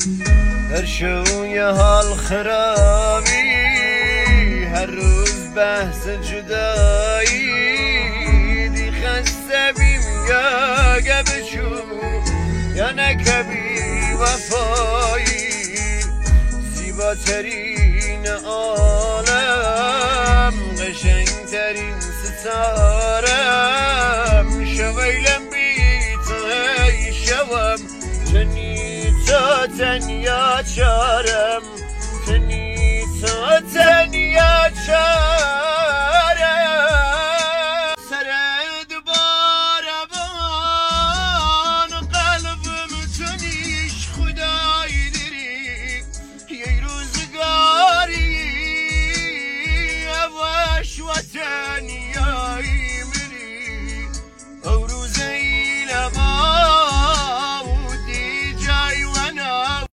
هر شو یه حال خرابی، هر روز بحث جدایی، دی خسته بیم یا گبشو یا نکبی وفایی، زیباترین عالم، قشنگترین ستارم، شویلم بیت ای شوم، تنی تا تنیا چارم، تنی تا تنیا چارم.